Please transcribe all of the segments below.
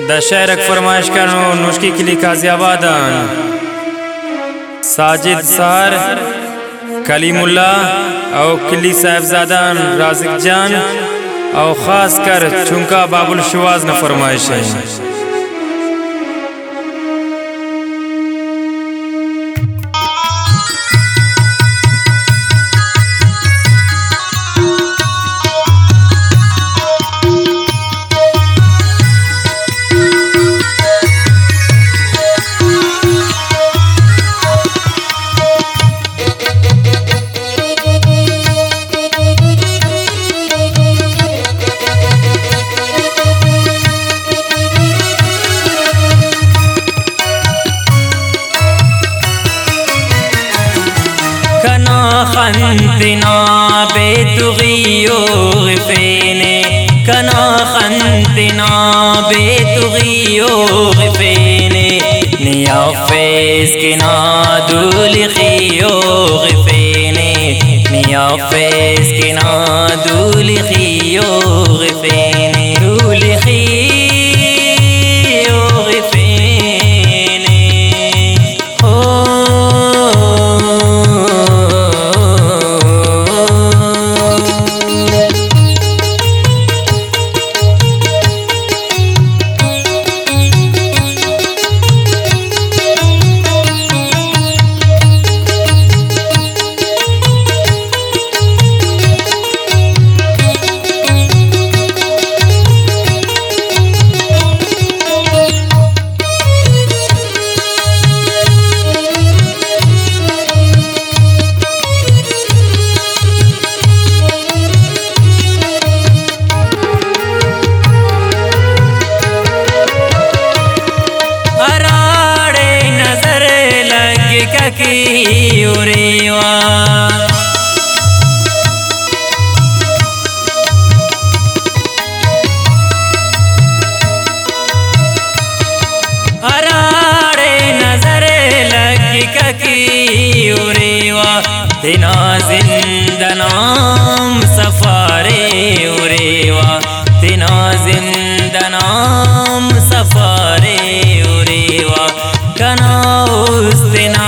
दशहरक फरमाइश करनो नुश्की किली काजियाबादन साजिद सार कलीमुल्ला और किली साहिबजादान राजिक जान और खास कर चुंका बाबुल शवाज न फरमाइश है। خنتنا بتغيو غفيني كنا خنتنا بتغيو غفيني نيافيس كنا دولي خيو غفيني نيافيس كنا دولي خيو غفيني دولي خيو غفيني की उरेवा अराड़े नजर लगी की उरेवा दिना जिंदनाम सफारे उरेवा दिना जिंदनाम सफारे उरेवा कना उस दिना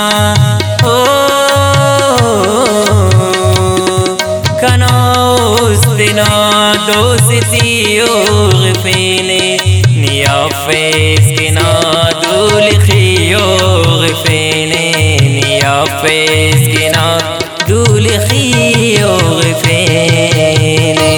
دوستي وغفيني نيافيس كنا دولي خيو غفيني نيافيس كنا دولي خيو غفيني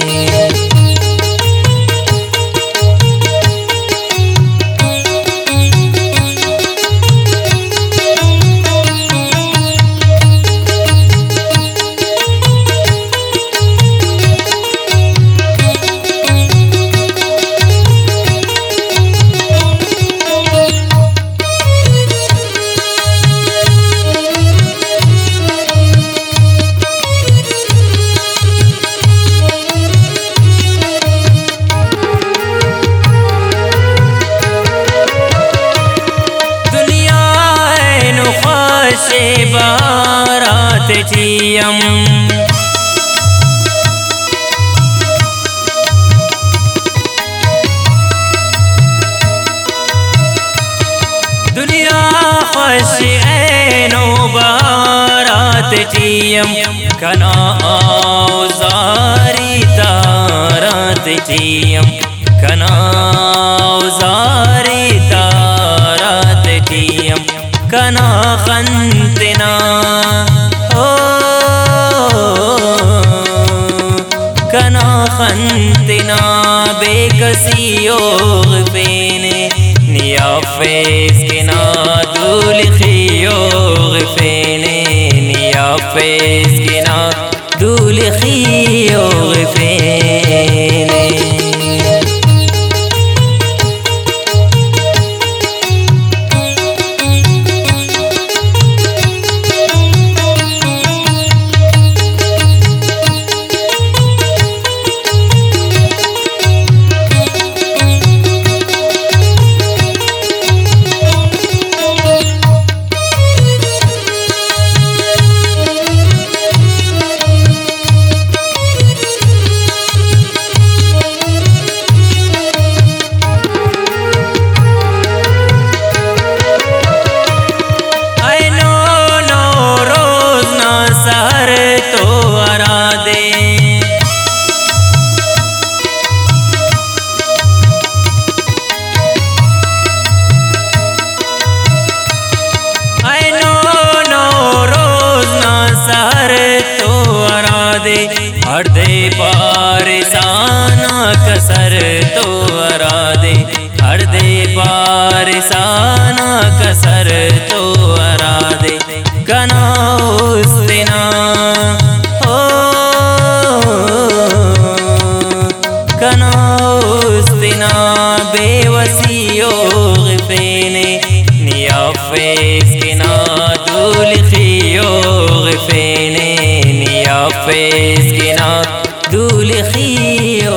बारात जियम दुनिया खुश ऐनो बारात जियम कना औजारी तारात जियम कना औजारी तारात जियम कना खंतना कना खंतना बेकसियो गफेने नियाफेस किना दूल खियो गफेने नियाफेस किना दूल खियो गफेने पारसाना कसर तो अरादे हर दे पारसाना कसर तो अरादे कनाउस्तिना ओ कनाउस्तिना बेवसियो गफेने नियाफेस के ना दूल खियो गफेने नियाफेस के ना दूल खियो